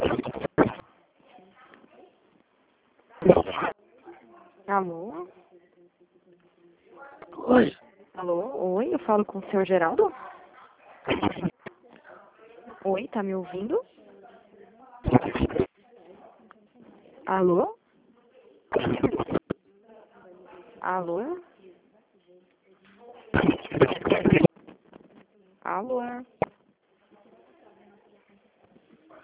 Alô? Oi, Alô? Oi, eu falo com o senhor Geraldo? Oi, tá me ouvindo? Alô? Alô? Alô?